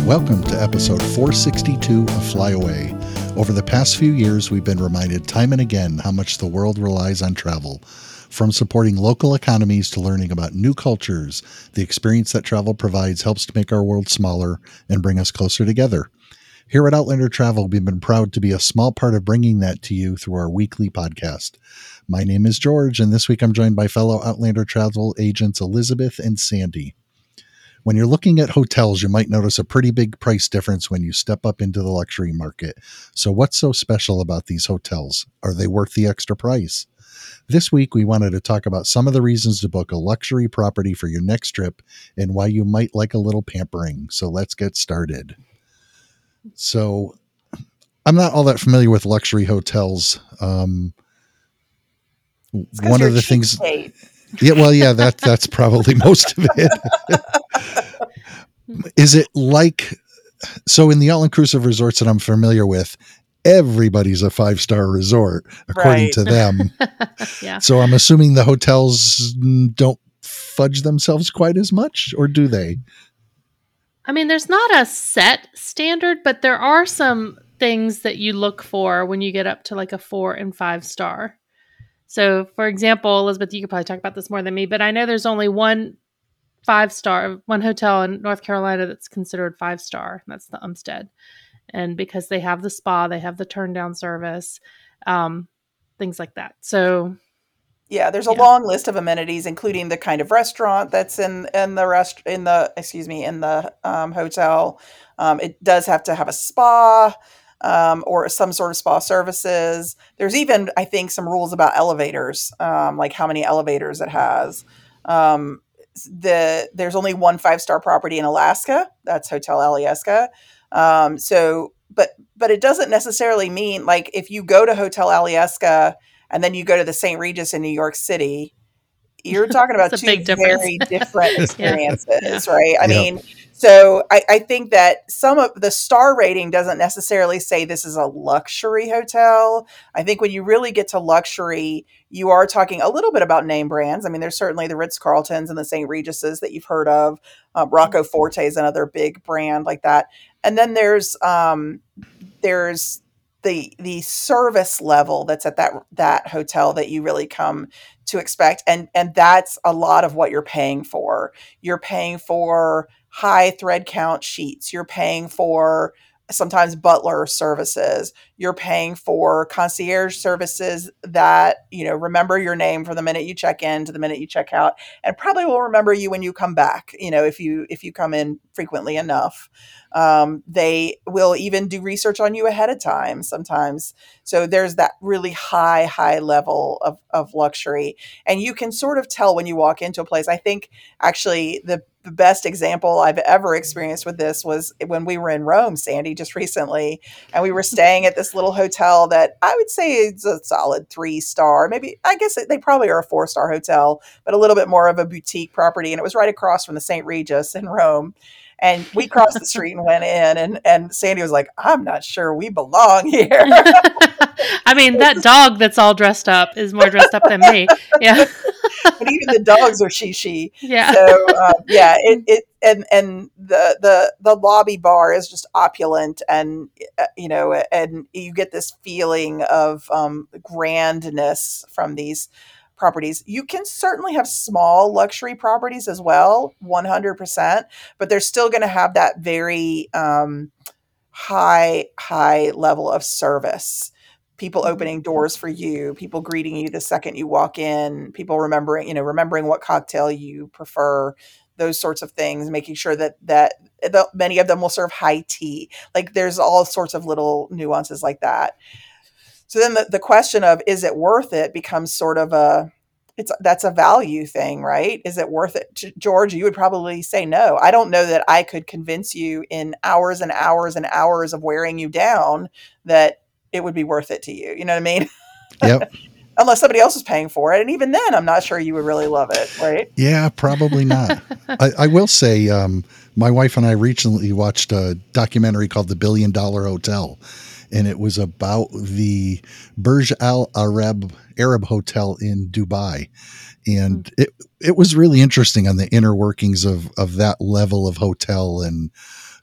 Welcome to episode 462 of Fly Away. Over the past few years, we've been reminded time and again how much the world relies on travel. From supporting local economies to learning about new cultures, the experience that travel provides helps to make our world smaller and bring us closer together. Here at Outlander Travel, we've been proud to be a small part of bringing that to you through our weekly podcast. My name is George, and this week I'm joined by fellow Outlander Travel agents Elizabeth and Sandy. When you're looking at hotels, you might notice a pretty big price difference when you step up into the luxury market. So what's so special about these hotels? Are they worth the extra price? This week, we wanted to talk about some of the reasons to book a luxury property for your next trip and why you might like a little pampering. So let's get started. So I'm not all that familiar with luxury hotels. One of the things... That's probably most of it. Is it like, so in the all-inclusive resorts that I'm familiar with, everybody's a 5-star resort, according to them. Yeah. So I'm assuming the hotels don't fudge themselves quite as much, or do they? I mean, there's not a set standard, but there are some things that you look for when you get up to like a 4 and 5 star. So, for example, Elizabeth, you could probably talk about this more than me, but I know there's only one hotel in North Carolina that's considered 5-star. That's the Umstead. And because they have the spa, they have the turn down service, things like that. So yeah, there's a long list of amenities, including the kind of restaurant that's in the hotel. It does have to have a spa, or some sort of spa services. There's even, I think, some rules about elevators, like how many elevators it has. There's only one 5-star property in Alaska. That's Hotel Alyeska. But it doesn't necessarily mean, like, if you go to Hotel Alyeska and then you go to the St. Regis in New York City, you're talking about two very different experiences, right? I mean, so I think that some of the star rating doesn't necessarily say this is a luxury hotel. I think when you really get to luxury, you are talking a little bit about name brands. I mean, there's certainly the Ritz-Carltons and the St. Regis's that you've heard of. Rocco Forte is another big brand like that. And then there's the service level that's at that hotel that you really come to expect. And that's a lot of what you're paying for. You're paying for high thread count sheets. You're paying for sometimes butler services. You're paying for concierge services that, remember your name from the minute you check in to the minute you check out, and probably will remember you when you come back, if you come in frequently enough. They will even do research on you ahead of time sometimes. So there's that really high level of luxury. And you can sort of tell when you walk into a place. I think actually the best example I've ever experienced with this was when we were in Rome, Sandy, just recently, and we were staying at this little hotel that I would say is a solid 3-star. Maybe, I guess they probably are a 4-star hotel, but a little bit more of a boutique property. And it was right across from the St. Regis in Rome. And we crossed the street and went in, and Sandy was like, I'm not sure we belong here. I mean, that dog that's all dressed up is more dressed up than me. Yeah. But even the dogs are she. Yeah. So, and the lobby bar is just opulent, and, and you get this feeling of grandness from these properties. You can certainly have small luxury properties as well, 100%, but they're still going to have that very high level of service. People opening doors for you, people greeting you the second you walk in, people remembering what cocktail you prefer, those sorts of things, making sure that many of them will serve high tea. Like, there's all sorts of little nuances like that. So then the question of, is it worth it, becomes sort of that's a value thing, right? Is it worth it? George, you would probably say no. I don't know that I could convince you in hours and hours and hours of wearing you down that it would be worth it to you. You know what I mean? Yep. Unless somebody else is paying for it. And even then, I'm not sure you would really love it, right? Yeah, probably not. I will say, my wife and I recently watched a documentary called The $1 Billion Hotel. And it was about the Burj Al Arab Hotel in Dubai. And it was really interesting on the inner workings of that level of hotel and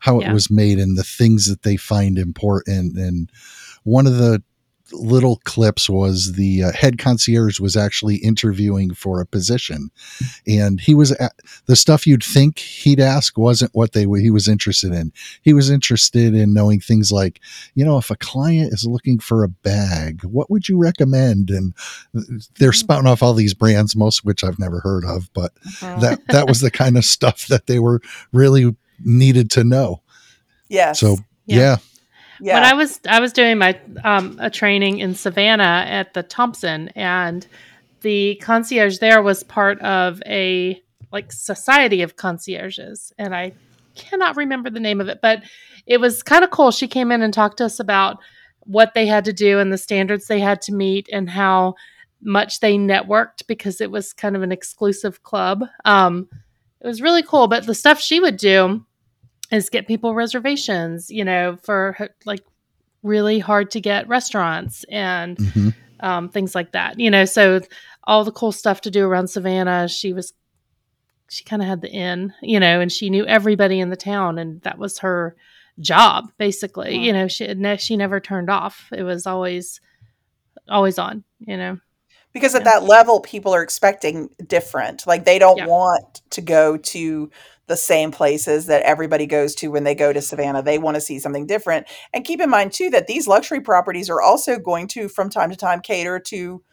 how it Yeah. was made and the things that they find important. And one of the little clips was the head concierge was actually interviewing for a position, and he was the stuff you'd think he'd ask wasn't what he was interested in. He was interested in knowing things like, if a client is looking for a bag, what would you recommend? And they're spouting off all these brands, most of which I've never heard of, but that was the kind of stuff that they were really needed to know. Yes. So yeah. When I was doing my a training in Savannah at the Thompson, and the concierge there was part of a society of concierges, and I cannot remember the name of it, but it was kind of cool. She came in and talked to us about what they had to do and the standards they had to meet and how much they networked, because it was kind of an exclusive club. It was really cool, but the stuff she would do is get people reservations, for really hard to get restaurants and things like that, so all the cool stuff to do around Savannah. She kind of had the in, and she knew everybody in the town, and that was her job basically. She never turned off. It was always on, because at that level, people are expecting different. Like, they don't want to go to the same places that everybody goes to when they go to Savannah. They want to see something different. And keep in mind too, that these luxury properties are also going to, from time to time, cater to,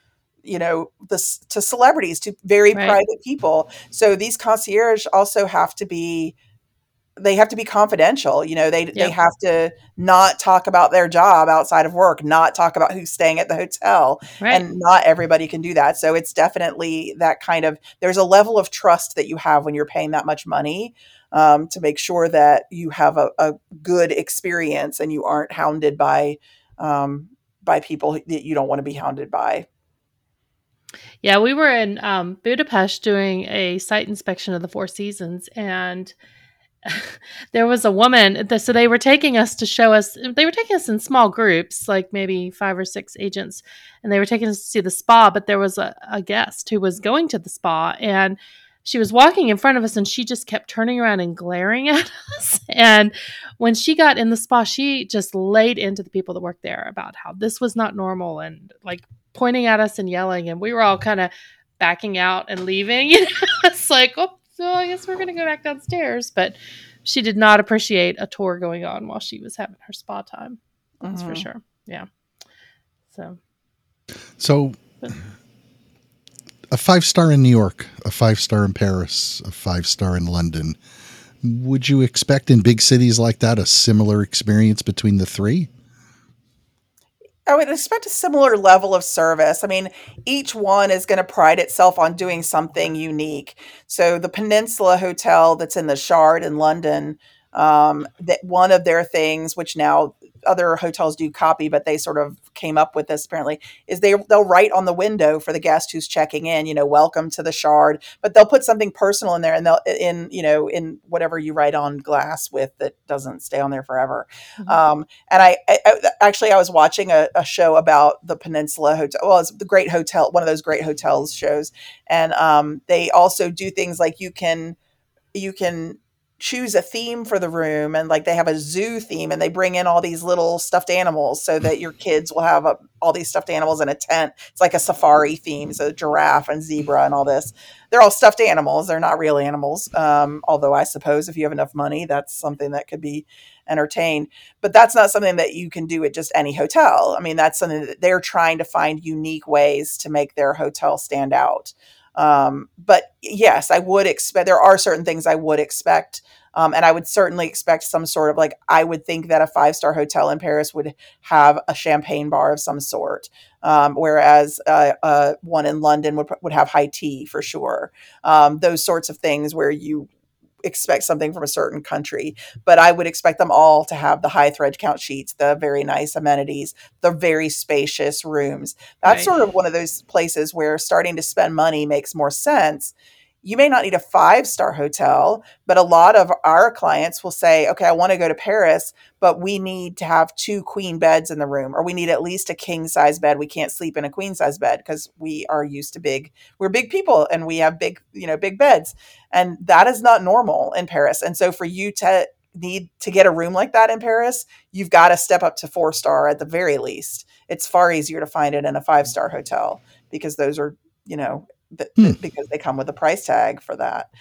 to celebrities, to very private people. So these concierge also have to be confidential. They have to not talk about their job outside of work, not talk about who's staying at the hotel. And not everybody can do that. So it's definitely that kind of, there's a level of trust that you have when you're paying that much money, to make sure that you have a good experience and you aren't hounded by people that you don't want to be hounded by. Yeah, we were in Budapest doing a site inspection of the Four Seasons, and there was a woman. So they were taking us to show us. They were taking us in small groups, like maybe 5 or 6 agents, and they were taking us to see the spa. But there was a guest who was going to the spa, and she was walking in front of us, and she just kept turning around and glaring at us. And when she got in the spa, she just laid into the people that worked there about how this was not normal, and pointing at us and yelling. And we were all kind of backing out and leaving. It's like, oh. So I guess we're going to go back downstairs. But she did not appreciate a tour going on while she was having her spa time. That's for sure. Yeah. So a 5-star in New York, a 5-star in Paris, a 5-star in London. Would you expect in big cities like that a similar experience between the three? I would expect a similar level of service. I mean, each one is going to pride itself on doing something unique. So the Peninsula Hotel that's in the Shard in London, that one of their things, which now other hotels do copy, but they sort of came up with this apparently, is they'll write on the window for the guest who's checking in, welcome to the Shard, but they'll put something personal in there, and they'll in whatever you write on glass with that doesn't stay on there forever. And I actually, I was watching a show about the Peninsula Hotel. Well, it's the Great Hotel, one of those Great Hotels shows. And they also do things like you can choose a theme for the room, and they have a zoo theme, and they bring in all these little stuffed animals so that your kids will have all these stuffed animals in a tent. It's like a safari theme, so giraffe and zebra and all this. They're all stuffed animals. They're not real animals. Although I suppose if you have enough money, that's something that could be entertained. But that's not something that you can do at just any hotel. I mean, that's something that they're trying to find unique ways to make their hotel stand out. But yes, I would expect, there are certain things I would expect. And I would certainly expect some sort of I would think that a 5-star hotel in Paris would have a champagne bar of some sort. Whereas one in London would have high tea for sure. Those sorts of things where you expect something from a certain country, but I would expect them all to have the high thread count sheets, the very nice amenities, the very spacious rooms. That's sort of one of those places where starting to spend money makes more sense. You may not need a 5-star hotel, but a lot of our clients will say, okay, I want to go to Paris, but we need to have 2 queen beds in the room, or we need at least a king size bed. We can't sleep in a queen size bed because we are used to we're big people, and we have big beds. And that is not normal in Paris. And so for you to need to get a room like that in Paris, you've got to step up to 4-star at the very least. It's far easier to find it in a 5-star hotel because those are, because they come with a price tag for that.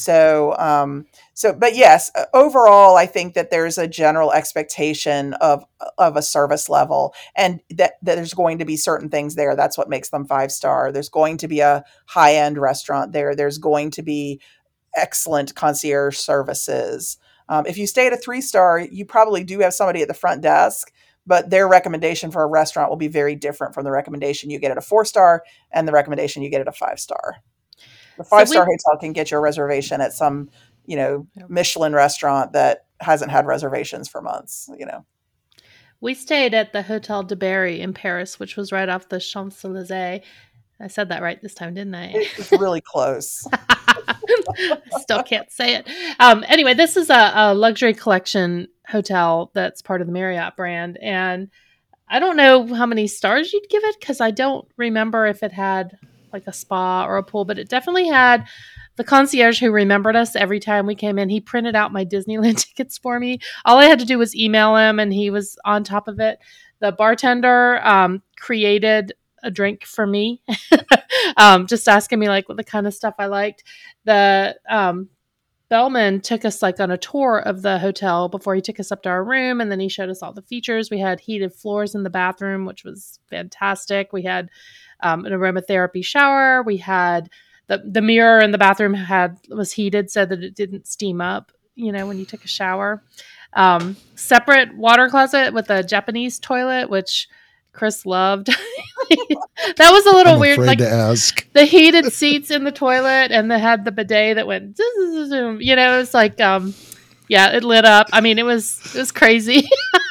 But yes, overall, I think that there's a general expectation of a service level, and that there's going to be certain things there. That's what makes them 5-star. There's going to be a high end restaurant there. There's going to be excellent concierge services. If you stay at a 3-star, you probably do have somebody at the front desk, but their recommendation for a restaurant will be very different from the recommendation you get at a 4-star and the recommendation you get at a 5-star. The 5-star hotel can get you a reservation at some, Michelin restaurant that hasn't had reservations for months, We stayed at the Hotel de Berry in Paris, which was right off the Champs-Élysées. I said that right this time, didn't I? It was really close. I still can't say it. Anyway, this is a luxury collection hotel that's part of the Marriott brand. And I don't know how many stars you'd give it because I don't remember if it had like a spa or a pool, but it definitely had the concierge who remembered us every time we came in. He printed out my Disneyland tickets for me. All I had to do was email him and he was on top of it. The bartender created a drink for me, just asking me like what the kind of stuff I liked. The bellman took us like on a tour of the hotel before he took us up to our room, and then he showed us all the features. We had heated floors in the bathroom, which was fantastic. We had an aromatherapy shower. We had the mirror in the bathroom was heated so that it didn't steam up, when you took a shower. Separate water closet with a Japanese toilet, which Chris loved. That was a little weird. Like to ask. The heated seats in the toilet, and they had the bidet that went. It was like, it lit up. I mean, it was crazy,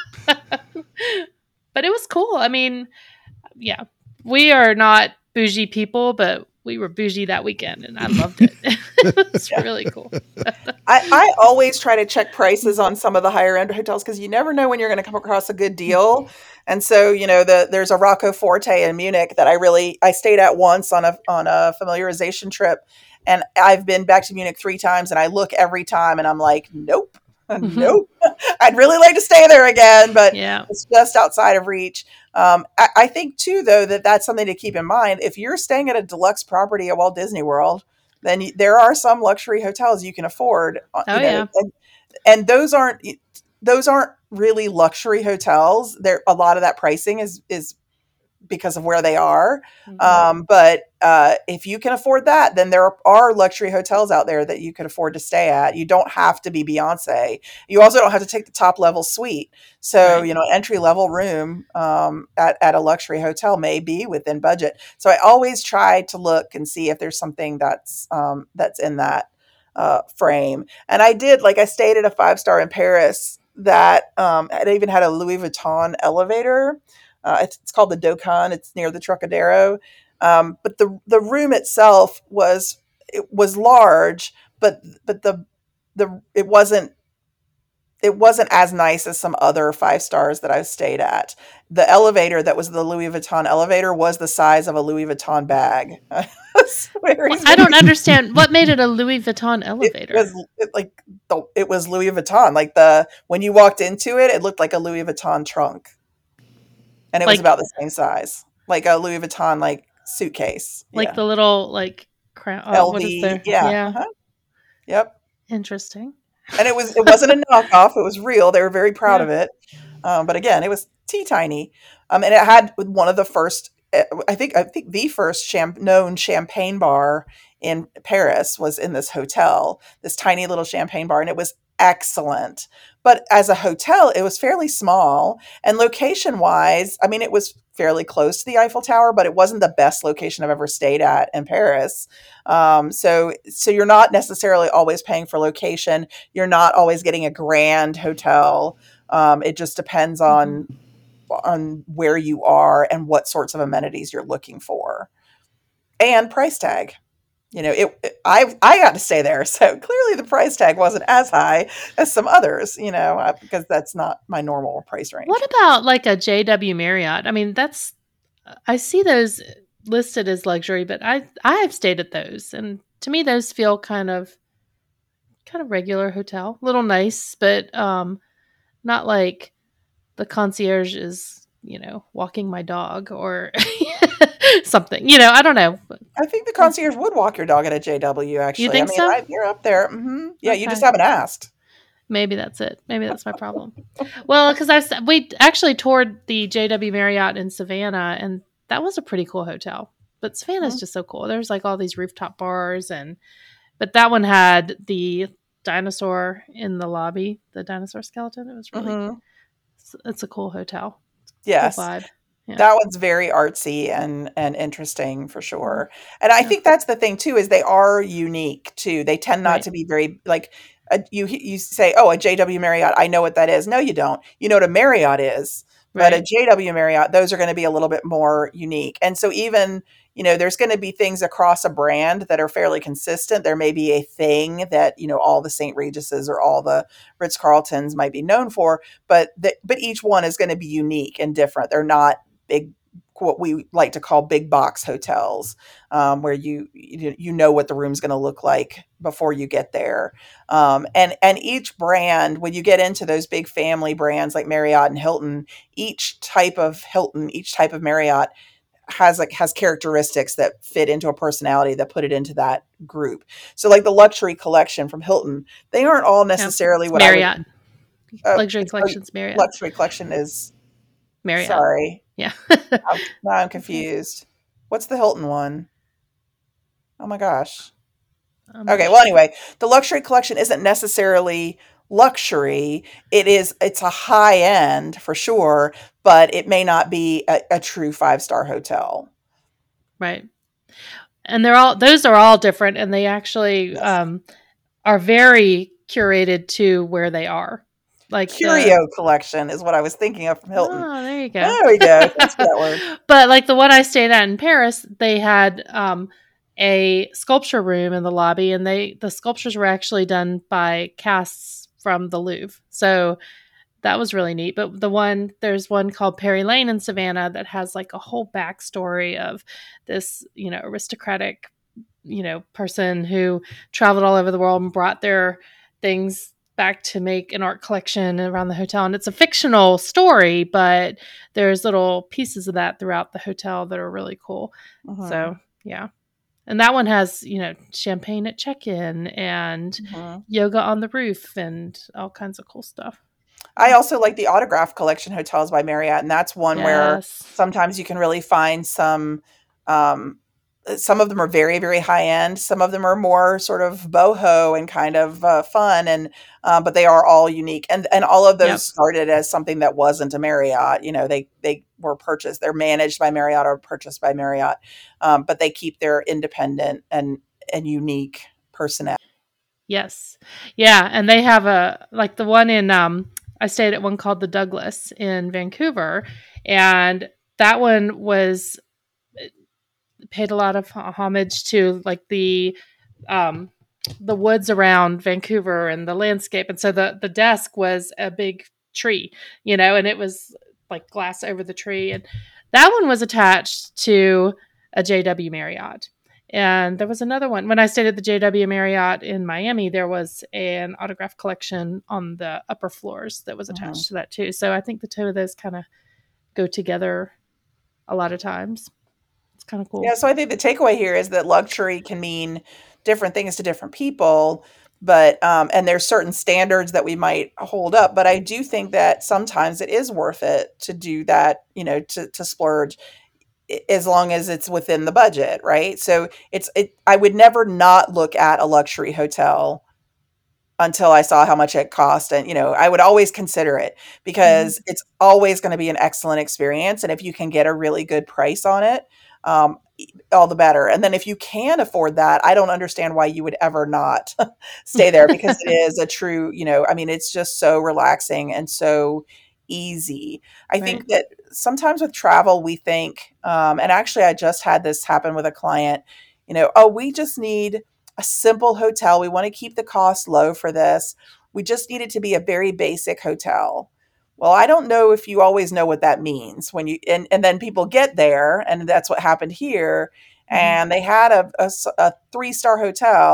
but it was cool. I mean, yeah, we are not bougie people, but we were bougie that weekend, and I loved it. It's really cool. I always try to check prices on some of the higher end hotels because you never know when you're going to come across a good deal. And so, there's a Rocco Forte in Munich that I stayed at once on a familiarization trip, and I've been back to Munich 3 times, and I look every time, and I'm like, nope. Nope. I'd really like to stay there again, but it's just outside of reach. I think too, though, that's something to keep in mind. If you're staying at a deluxe property at Walt Disney World, then there are some luxury hotels you can afford. And those aren't really luxury hotels. A lot of that pricing is because of where they are. Mm-hmm. But if you can afford that, then there are luxury hotels out there that you could afford to stay at. You don't have to be Beyonce. You also don't have to take the top level suite. So, right. Entry level room at a luxury hotel may be within budget. So I always try to look and see if there's something that's in that frame. And I stayed at a 5-star in Paris that it even had a Louis Vuitton elevator. It's called the Dokkan. It's near the Trocadero. But the room itself was large, but it wasn't as nice as some other 5-stars that I've stayed at. The elevator that was the Louis Vuitton elevator was the size of a Louis Vuitton bag. I don't understand what made it a Louis Vuitton elevator. It was Louis Vuitton. When you walked into it, it looked like a Louis Vuitton trunk. And it was about the same size, like a Louis Vuitton suitcase, the little crown. LV, what is there? Yeah. Uh-huh. Yep. Interesting. And it wasn't a knockoff; it was real. They were very proud of it. But again, it was tiny, and it had one of the first. I think the first known champagne bar in Paris was in this hotel. This tiny little champagne bar, and it was excellent. But as a hotel, it was fairly small, and location-wise, I mean, it was fairly close to the Eiffel Tower, but it wasn't the best location I've ever stayed at in Paris. So you're not necessarily always paying for location. You're not always getting a grand hotel. It just depends on where you are and what sorts of amenities you're looking for, and price tag. I got to stay there, so clearly the price tag wasn't as high as some others, because that's not my normal price range. What about a JW Marriott? I mean, I see those listed as luxury, but I have stayed at those, and to me, those feel kind of kind of regular hotel, a little nice, but not like the concierge is, walking my dog or something. I don't know. I think the concierge would walk your dog at a JW, You actually. I think mean, so? you're up there. Yeah, you just Okay. haven't asked. Maybe that's it. Maybe that's my problem. Well, because we actually toured the JW Marriott in Savannah, and that was a pretty cool hotel. But Savannah's Mhm. just so cool. There's like all these rooftop bars, but that one had the dinosaur in the lobby, the dinosaur skeleton. It was really, Mhm. it's a cool hotel, cool Yes. vibe. Yeah. That one's very artsy and interesting for Mhm. sure. And I Yeah. think that's the thing too, is they are unique too. They tend not Right. to be very like you say, "Oh, a JW Marriott, I know what that is." No, you don't. You know what a Marriott is, but a Right. JW Marriott, those are going to be a little bit more unique. And so even, there's going to be things across a brand that are fairly consistent. There may be a thing that, all the St. Regis's or all the Ritz-Carltons might be known for, but each one is going to be unique and different. They're not big, what we like to call big box hotels, where you know what the room's going to look like before you get there. And each brand, when you get into those big family brands like Marriott and Hilton, each type of Hilton, each type of Marriott has characteristics that fit into a personality that put it into that group. So like the luxury collection from Hilton, they aren't all Yeah. necessarily It's what I would. Marriott. Luxury Collections Marriott. Luxury collection is, Marriott. sorry. Yeah. Now I'm Okay. confused. What's the Hilton one? Oh my gosh. I'm not Okay, well sure. anyway, the luxury collection isn't necessarily luxury. It's a high end for sure, but it may not be a true five-star hotel. Right. And those are all different, and they actually Yes. are very curated to where they are. Like Curio collection is what I was thinking of from Hilton. there you go. There we go. Thanks for that word. But like the one I stayed at in Paris, they had a sculpture room in the lobby, and the sculptures were actually done by casts from the Louvre. So that was really neat. But there's one called Perry Lane in Savannah that has like a whole backstory of this, aristocratic, person who traveled all over the world and brought their things back to make an art collection around the hotel. And it's a fictional story, but there's little pieces of that throughout the hotel that are really cool. Mhm, So, yeah. And that one has, champagne at check-in and mhm. yoga on the roof and all kinds of cool stuff. I also like the Autograph Collection hotels by Marriott, and that's one where Yes. sometimes you can really find um, some of them are very, very high end. Some of them are more sort of boho and kind of fun, and but they are all unique. And all of those Yep. started as something that wasn't a Marriott. They were purchased. They're managed by Marriott or purchased by Marriott, but they keep their independent and unique personality. Yes. Yeah, and they have like the one in I stayed at one called the Douglas in Vancouver, and that one was paid a lot of homage to like the woods around Vancouver and the landscape. And so the desk was a big tree, and it was like glass over the tree. And that one was attached to a JW Marriott. And there was another one when I stayed at the JW Marriott in Miami. There was an autograph collection on the upper floors that was Mhm. attached to that too. So I think the two of those kind of go together a lot of times. It's kind of Yeah, cool. so I think the takeaway here is that luxury can mean different things to different people, but and there's certain standards that we might hold up, but I do think that sometimes it is worth it to do that, to splurge as long as it's within the budget, right? So I would never not look at a luxury hotel until I saw how much it cost, and I would always consider it Hmm. because it's always going to be an excellent experience, and if you can get a really good price on it, all the better. And then if you can afford that, I don't understand why you would ever not stay there, because it is a true, I mean, it's just so relaxing and so easy. I Right. think that sometimes with travel, we think, and actually, I just had this happen with a client, oh, we just need a simple hotel. We want to keep the cost low for this. We just need it to be a very basic hotel. Well, I don't know if you always know what that means when and then people get there, and that's what happened here. Hmm. And they had a 3-star hotel,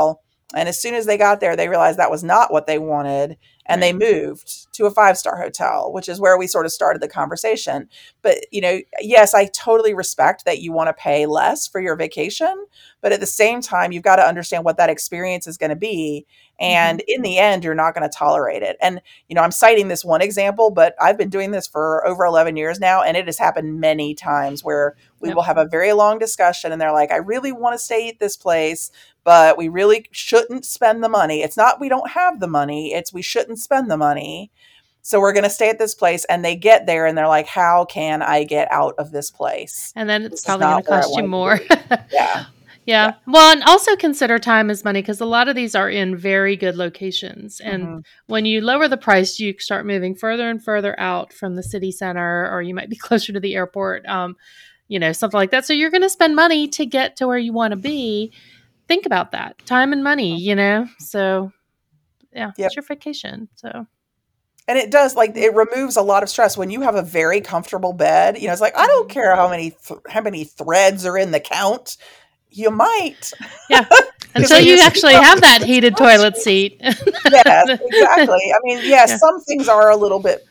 And as soon as they got there, they realized that was not what they wanted. And they Right. moved to a 5-star hotel, which is where we sort of started the conversation. But, yes, I totally respect that you want to pay less for your vacation. But at the same time, you've got to understand what that experience is going to be. Hmm. And in the end, you're not going to tolerate it. And, I'm citing this one example, but I've been doing this for over 11 years now. And it has happened many times where we Yep. will have a very long discussion and they're like, I really want to stay at this place, but we really shouldn't spend the money. It's not we don't have the money, it's we shouldn't spend the money. So we're going to stay at this place. And they get there and they're like, how can I get out of this place? And then it's This is probably going not to where I cost you wanted to more. be. Yeah. Yeah. Yeah. Well, and also consider time as money because a lot of these are in very good locations. And Hmm. when you lower the price, you start moving further and further out from the city center, or you might be closer to the airport, something like that. So you're going to spend money to get to where you want to be. Think about that time and money. So, yeah, Yep. it's your vacation. So, And it does, like, it removes a lot of stress when you have a very comfortable bed. It's like, I don't mhm. care how many threads are in the count. You might, Yeah. because Until when you're you sitting actually up, have that it's heated toilet touchy. seat. Yes, exactly. I mean, yes, Yeah. some things are a little bit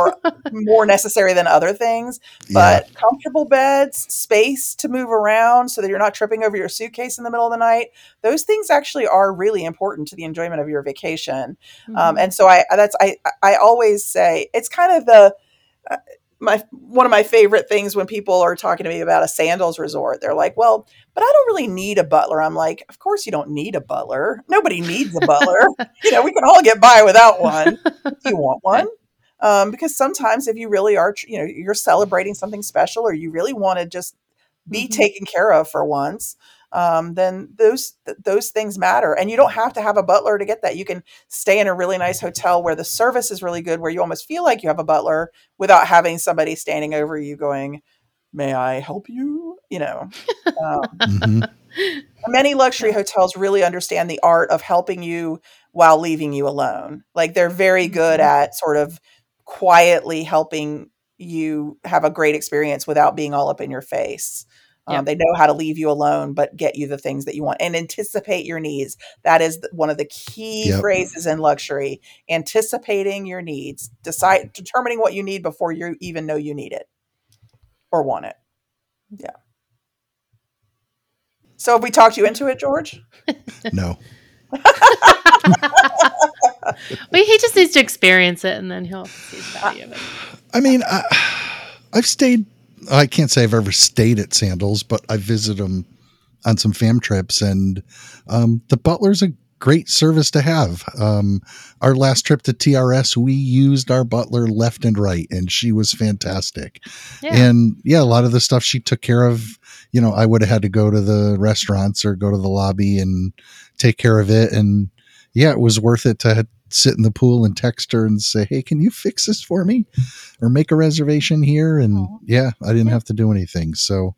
more necessary than other things, Yeah. but comfortable beds, space to move around so that you're not tripping over your suitcase in the middle of the night, those things actually are really important to the enjoyment of your vacation. Mhm. And so I always say it's kind of the uh, my one of my favorite things when people are talking to me about a sandals resort. They're like, well, but I don't really need a butler. I'm like, of course you don't need a butler. Nobody needs a butler. We can all get by without one if you want one. Right. Because sometimes if you really are, you're celebrating something special or you really want to just be Mhm. taken care of for once, then those things matter. And you don't have to have a butler to get that. You can stay in a really nice hotel where the service is really good, where you almost feel like you have a butler without having somebody standing over you going, "May I help you?" Hmm. Many luxury Yeah. hotels really understand the art of helping you while leaving you alone. Like they're very good Mhm. at sort of quietly helping you have a great experience without being all up in your face. Yep. They know how to leave you alone, but get you the things that you want and anticipate your needs. That is one of the key Yep. phrases in luxury: anticipating your needs, determining what you need before you even know you need it or want it. Yeah. So have we talked you into it, George? No. Well, he just needs to experience it, and then he'll see the value of it. I mean, I've stayed. I can't say I've ever stayed at Sandals, but I visited them on some fam trips, and the butler's a great service to have. Our last trip to TRS, we used our butler left and right, and she was fantastic. Yeah. And yeah, a lot of the stuff she took care of, I would have had to go to the restaurants or go to the lobby and take care of it. And yeah, it was worth it to sit in the pool and text her and say, hey, can you fix this for me or make a reservation here? And yeah, I didn't Yeah. have to do anything. So,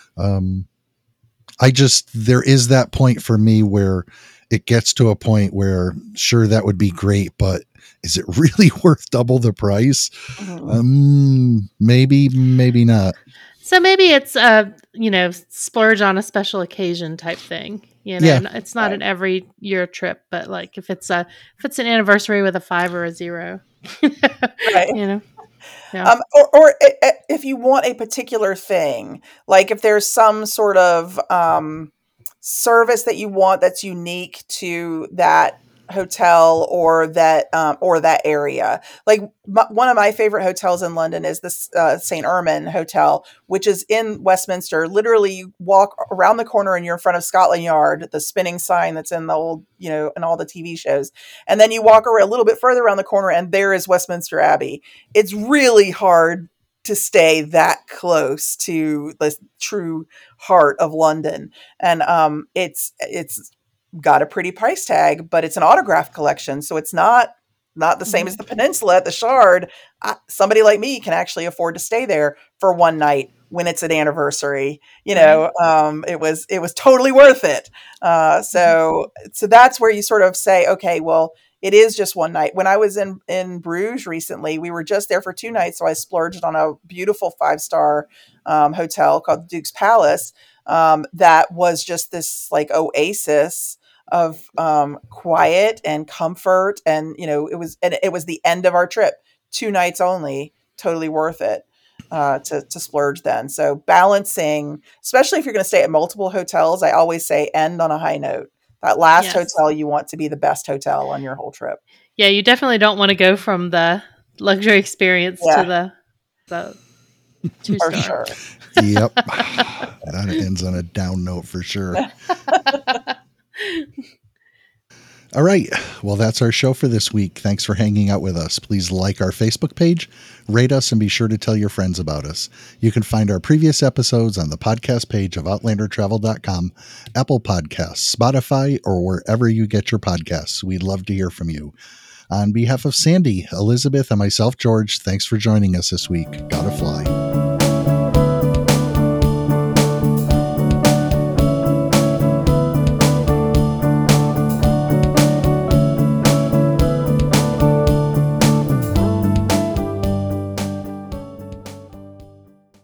there is that point for me where it gets to a point where sure, that would be great, but is it really worth double the price? Mhm. Maybe, maybe not. So maybe it's a splurge on a special occasion type thing. Yeah. It's not Right. an every year trip, but like if it's an anniversary with a 5 or a 0, Right. you know, yeah, Or if you want a particular thing, like if there's some sort of service that you want that's unique to that hotel or that area. Like one of my favorite hotels in London is this St. Ermin Hotel, which is in Westminster. Literally, you walk around the corner and you're in front of Scotland Yard, the spinning sign that's in the old, in all the TV shows. And then you walk a little bit further around the corner and there is Westminster Abbey. It's really hard to stay that close to the true heart of London. And it's got a pretty price tag, but it's an autograph collection, so it's not the same hmm as the Peninsula at the Shard. Somebody like me can actually afford to stay there for one night when it's an anniversary. right, It was totally worth it. hmm So that's where you sort of say, okay, well, it is just one night. When I was in Bruges recently, we were just there for 2 nights, so I splurged on a beautiful 5-star hotel called Duke's Palace. That was just this like oasis quiet and comfort. And, it was the end of our trip, 2 nights only, totally worth it. To splurge then. So balancing, especially if you're going to stay at multiple hotels, I always say end on a high note. That last Yes. hotel, you want to be the best hotel on your whole trip. Yeah, you definitely don't want to go from the luxury experience to the For 2-star. sure. Yep. That ends on a down note for sure. All right. Well, that's our show for this week. Thanks for hanging out with us. Please like our Facebook page, rate us, and be sure to tell your friends about us. You can find our previous episodes on the podcast page of OutlanderTravel.com, Apple Podcasts, Spotify, or wherever you get your podcasts. We'd love to hear from you. On behalf of Sandy, Elizabeth, and myself, George, thanks for joining us this week. Gotta fly.